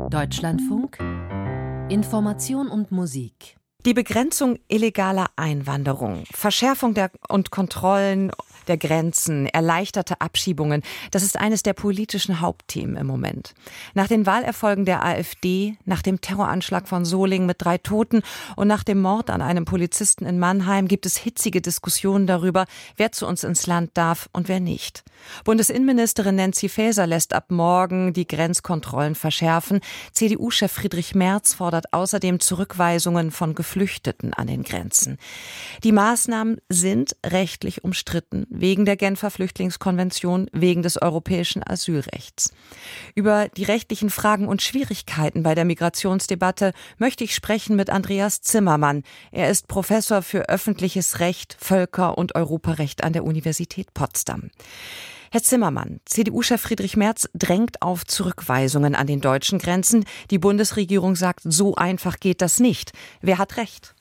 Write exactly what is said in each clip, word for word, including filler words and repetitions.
Deutschlandfunk Information und Musik. Die Begrenzung illegaler Einwanderung, Verschärfung der und Kontrollen der Grenzen, erleichterte Abschiebungen, das ist eines der politischen Hauptthemen im Moment. Nach den Wahlerfolgen der AfD, nach dem Terroranschlag von Solingen mit drei Toten und nach dem Mord an einem Polizisten in Mannheim gibt es hitzige Diskussionen darüber, wer zu uns ins Land darf und wer nicht. Bundesinnenministerin Nancy Faeser lässt ab morgen die Grenzkontrollen verschärfen. C D U-Chef Friedrich Merz fordert außerdem Zurückweisungen von Geflüchteten an den Grenzen. Die Maßnahmen sind rechtlich umstritten, wegen der Genfer Flüchtlingskonvention, wegen des europäischen Asylrechts. Über die rechtlichen Fragen und Schwierigkeiten bei der Migrationsdebatte möchte ich sprechen mit Andreas Zimmermann. Er ist Professor für öffentliches Recht, Völker- und Europarecht an der Universität Potsdam. Herr Zimmermann, C D U-Chef Friedrich Merz drängt auf Zurückweisungen an den deutschen Grenzen. Die Bundesregierung sagt, so einfach geht das nicht. Wer hat recht?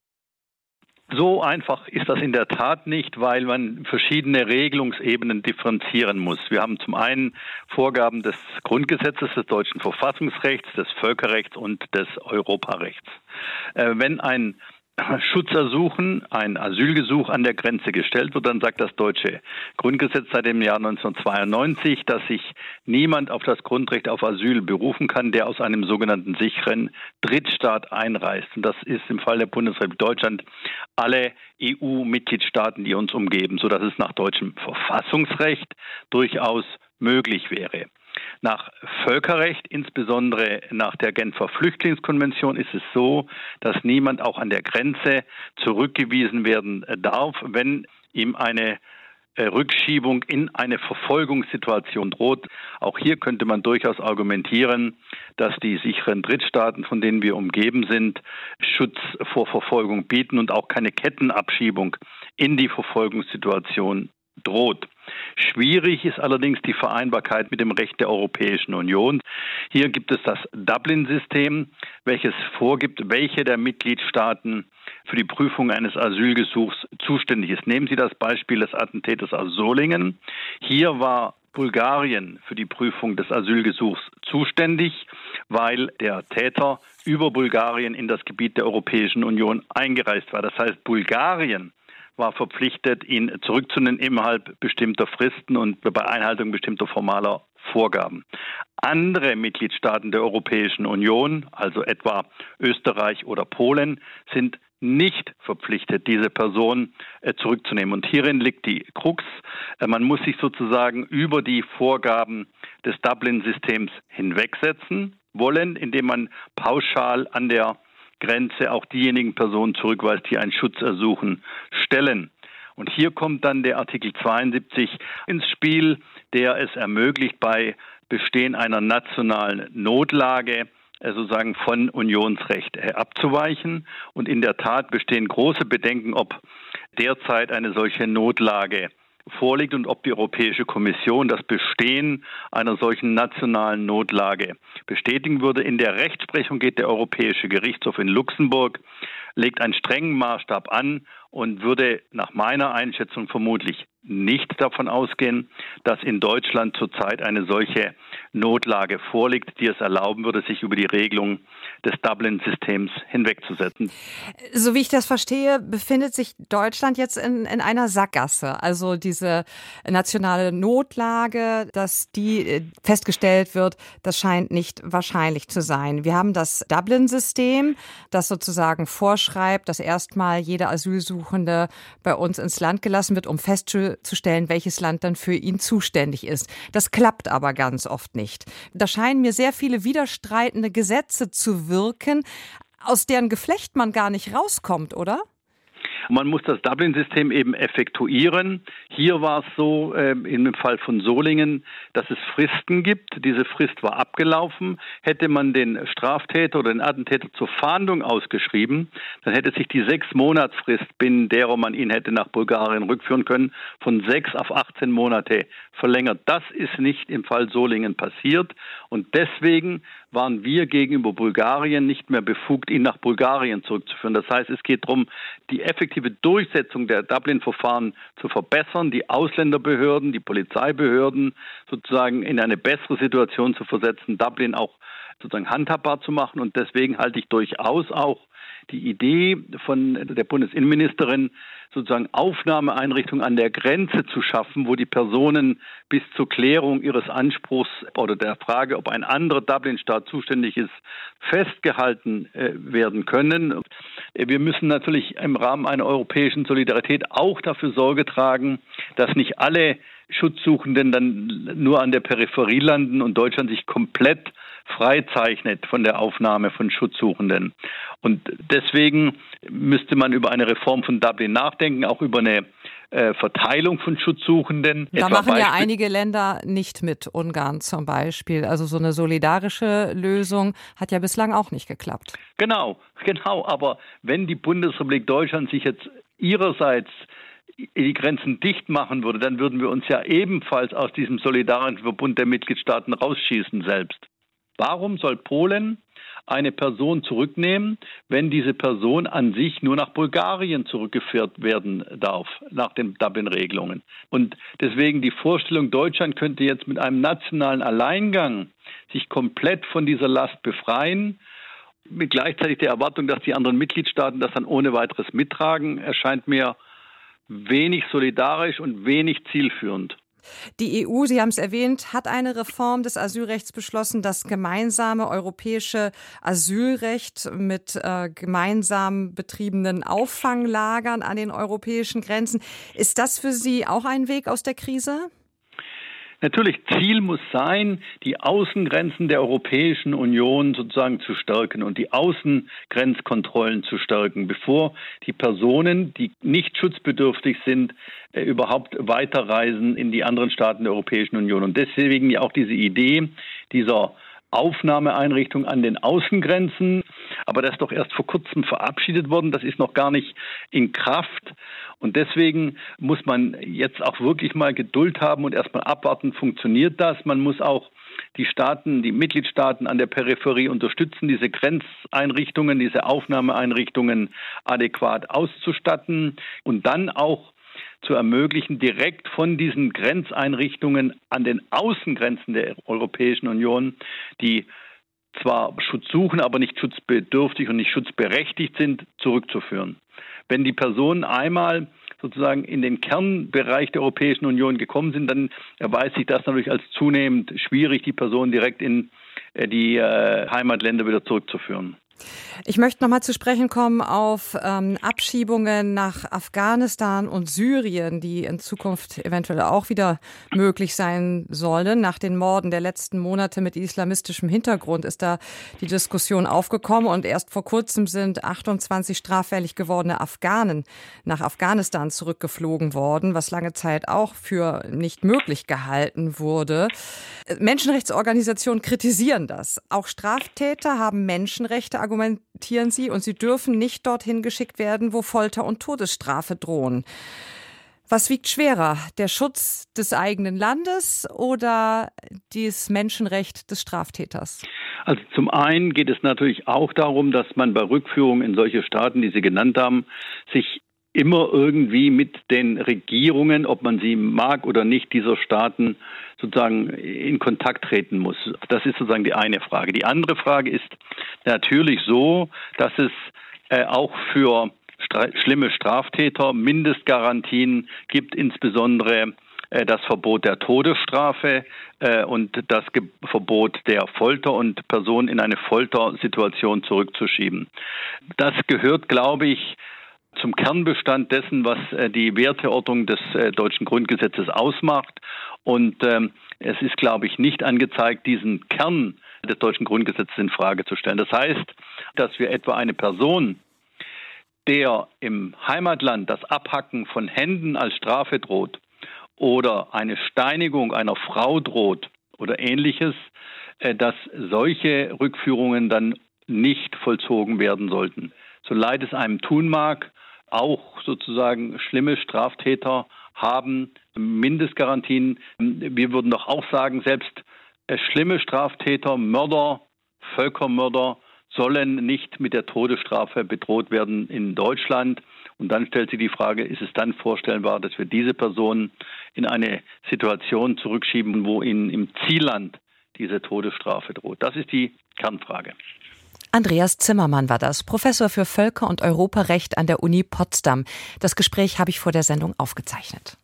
So einfach ist das in der Tat nicht, weil man verschiedene Regelungsebenen differenzieren muss. Wir haben zum einen Vorgaben des Grundgesetzes, des deutschen Verfassungsrechts, des Völkerrechts und des Europarechts. Äh, wenn ein Schutzersuchen, ein Asylgesuch an der Grenze gestellt wird, dann sagt das deutsche Grundgesetz seit dem Jahr neunzehnhundertzweiundneunzig, dass sich niemand auf das Grundrecht auf Asyl berufen kann, der aus einem sogenannten sicheren Drittstaat einreist. Und das ist im Fall der Bundesrepublik Deutschland alle E U-Mitgliedstaaten, die uns umgeben, sodass es nach deutschem Verfassungsrecht durchaus möglich wäre. Nach Völkerrecht, insbesondere nach der Genfer Flüchtlingskonvention, ist es so, dass niemand auch an der Grenze zurückgewiesen werden darf, wenn ihm eine Rückschiebung in eine Verfolgungssituation droht. Auch hier könnte man durchaus argumentieren, dass die sicheren Drittstaaten, von denen wir umgeben sind, Schutz vor Verfolgung bieten und auch keine Kettenabschiebung in die Verfolgungssituation droht. Schwierig ist allerdings die Vereinbarkeit mit dem Recht der Europäischen Union. Hier gibt es das Dublin-System, welches vorgibt, welche der Mitgliedstaaten für die Prüfung eines Asylgesuchs zuständig ist. Nehmen Sie das Beispiel des Attentäters aus Solingen. Hier war Bulgarien für die Prüfung des Asylgesuchs zuständig, weil der Täter über Bulgarien in das Gebiet der Europäischen Union eingereist war. Das heißt, Bulgarien war verpflichtet, ihn zurückzunehmen innerhalb bestimmter Fristen und bei Einhaltung bestimmter formaler Vorgaben. Andere Mitgliedstaaten der Europäischen Union, also etwa Österreich oder Polen, sind nicht verpflichtet, diese Person äh, zurückzunehmen. Und hierin liegt die Krux. Äh, man muss sich sozusagen über die Vorgaben des Dublin-Systems hinwegsetzen wollen, indem man pauschal an der Grenze auch diejenigen Personen zurückweist, die ein Schutzersuchen stellen. Und hier kommt dann der Artikel zweiundsiebzig ins Spiel, der es ermöglicht, bei Bestehen einer nationalen Notlage sozusagen von Unionsrecht abzuweichen. Und in der Tat bestehen große Bedenken, ob derzeit eine solche Notlage vorliegt und ob die Europäische Kommission das Bestehen einer solchen nationalen Notlage bestätigen würde. In der Rechtsprechung geht der Europäische Gerichtshof in Luxemburg, legt einen strengen Maßstab an und würde nach meiner Einschätzung vermutlich nicht davon ausgehen, dass in Deutschland zurzeit eine solche Notlage vorliegt, die es erlauben würde, sich über die Regelung des Dublin-Systems hinwegzusetzen. So wie ich das verstehe, befindet sich Deutschland jetzt in, in einer Sackgasse. Also diese nationale Notlage, dass die festgestellt wird, das scheint nicht wahrscheinlich zu sein. Wir haben das Dublin-System, das sozusagen vorschreibt, dass erstmal jeder Asylsuchende bei uns ins Land gelassen wird, um festzustellen, welches Land dann für ihn zuständig ist. Das klappt aber ganz oft nicht. Da scheinen mir sehr viele widerstreitende Gesetze zu wirken, aus deren Geflecht man gar nicht rauskommt, oder? Man muss das Dublin-System eben effektuieren. Hier war es so, äh, im Fall von Solingen, dass es Fristen gibt. Diese Frist war abgelaufen. Hätte man den Straftäter oder den Attentäter zur Fahndung ausgeschrieben, dann hätte sich die Sechs-Monatsfrist, binnen derer man ihn hätte nach Bulgarien rückführen können, von sechs auf achtzehn Monate verlängert. Das ist nicht im Fall Solingen passiert. Und deswegen waren wir gegenüber Bulgarien nicht mehr befugt, ihn nach Bulgarien zurückzuführen. Das heißt, es geht darum, die effektive Durchsetzung der Dublin-Verfahren zu verbessern, die Ausländerbehörden, die Polizeibehörden sozusagen in eine bessere Situation zu versetzen, Dublin auch sozusagen handhabbar zu machen. Und deswegen halte ich durchaus auch die Idee von der Bundesinnenministerin, sozusagen Aufnahmeeinrichtungen an der Grenze zu schaffen, wo die Personen bis zur Klärung ihres Anspruchs oder der Frage, ob ein anderer Dublin-Staat zuständig ist, festgehalten äh, werden können. Wir müssen natürlich im Rahmen einer europäischen Solidarität auch dafür Sorge tragen, dass nicht alle Schutzsuchenden dann nur an der Peripherie landen und Deutschland sich komplett freizeichnet von der Aufnahme von Schutzsuchenden. Und deswegen müsste man über eine Reform von Dublin nachdenken, auch über eine äh, Verteilung von Schutzsuchenden. Da machen Beispiel- ja einige Länder nicht mit, Ungarn zum Beispiel. Also so eine solidarische Lösung hat ja bislang auch nicht geklappt. Genau, genau. Aber wenn die Bundesrepublik Deutschland sich jetzt ihrerseits die Grenzen dicht machen würde, dann würden wir uns ja ebenfalls aus diesem solidarischen Verbund der Mitgliedstaaten rausschießen selbst. Warum soll Polen eine Person zurücknehmen, wenn diese Person an sich nur nach Bulgarien zurückgeführt werden darf, nach den Dublin-Regelungen? Und deswegen die Vorstellung, Deutschland könnte jetzt mit einem nationalen Alleingang sich komplett von dieser Last befreien, mit gleichzeitig der Erwartung, dass die anderen Mitgliedstaaten das dann ohne weiteres mittragen, erscheint mir wenig solidarisch und wenig zielführend. Die E U, Sie haben es erwähnt, hat eine Reform des Asylrechts beschlossen, das gemeinsame europäische Asylrecht mit äh, gemeinsam betriebenen Auffanglagern an den europäischen Grenzen. Ist das für Sie auch ein Weg aus der Krise? Natürlich, Ziel muss sein, die Außengrenzen der Europäischen Union sozusagen zu stärken und die Außengrenzkontrollen zu stärken, bevor die Personen, die nicht schutzbedürftig sind, äh, überhaupt weiterreisen in die anderen Staaten der Europäischen Union. Und deswegen ja auch diese Idee dieser Aufnahmeeinrichtung an den Außengrenzen. Aber das ist doch erst vor kurzem verabschiedet worden. Das ist noch gar nicht in Kraft. Und deswegen muss man jetzt auch wirklich mal Geduld haben und erstmal abwarten, funktioniert das. Man muss auch die Staaten, die Mitgliedstaaten an der Peripherie unterstützen, diese Grenzeinrichtungen, diese Aufnahmeeinrichtungen adäquat auszustatten und dann auch zu ermöglichen, direkt von diesen Grenzeinrichtungen an den Außengrenzen der Europäischen Union, die zwar Schutz suchen, aber nicht schutzbedürftig und nicht schutzberechtigt sind, zurückzuführen. Wenn die Personen einmal sozusagen in den Kernbereich der Europäischen Union gekommen sind, dann erweist sich das natürlich als zunehmend schwierig, die Personen direkt in die äh, Heimatländer wieder zurückzuführen. Ich möchte noch mal zu sprechen kommen auf ähm, Abschiebungen nach Afghanistan und Syrien, die in Zukunft eventuell auch wieder möglich sein sollen. Nach den Morden der letzten Monate mit islamistischem Hintergrund ist da die Diskussion aufgekommen und erst vor kurzem sind achtundzwanzig straffällig gewordene Afghanen nach Afghanistan zurückgeflogen worden, was lange Zeit auch für nicht möglich gehalten wurde. Menschenrechtsorganisationen kritisieren das. Auch Straftäter haben Menschenrechte, argumentieren sie, und sie dürfen nicht dorthin geschickt werden, wo Folter und Todesstrafe drohen. Was wiegt schwerer, der Schutz des eigenen Landes oder das Menschenrecht des Straftäters? Also zum einen geht es natürlich auch darum, dass man bei Rückführungen in solche Staaten, die Sie genannt haben, sich immer irgendwie mit den Regierungen, ob man sie mag oder nicht, dieser Staaten sozusagen in Kontakt treten muss. Das ist sozusagen die eine Frage. Die andere Frage ist natürlich so, dass es äh, auch für stra- schlimme Straftäter Mindestgarantien gibt, insbesondere äh, das Verbot der Todesstrafe äh, und das Ge- Verbot der Folter und Personen in eine Foltersituation zurückzuschieben. Das gehört, glaube ich, zum Kernbestand dessen, was äh, die Werteordnung des äh, deutschen Grundgesetzes ausmacht. Und ähm, es ist, glaube ich, nicht angezeigt, diesen Kern des deutschen Grundgesetzes in Frage zu stellen. Das heißt, dass wir etwa eine Person, der im Heimatland das Abhacken von Händen als Strafe droht oder eine Steinigung einer Frau droht oder Ähnliches, äh, dass solche Rückführungen dann nicht vollzogen werden sollten. So leid es einem tun mag, auch sozusagen schlimme Straftäter haben Mindestgarantien. Wir würden doch auch sagen, selbst schlimme Straftäter, Mörder, Völkermörder sollen nicht mit der Todesstrafe bedroht werden in Deutschland. Und dann stellt sich die Frage, ist es dann vorstellbar, dass wir diese Personen in eine Situation zurückschieben, wo ihnen im Zielland diese Todesstrafe droht? Das ist die Kernfrage. Andreas Zimmermann war das, Professor für Völker- und Europarecht an der Uni Potsdam. Das Gespräch habe ich vor der Sendung aufgezeichnet.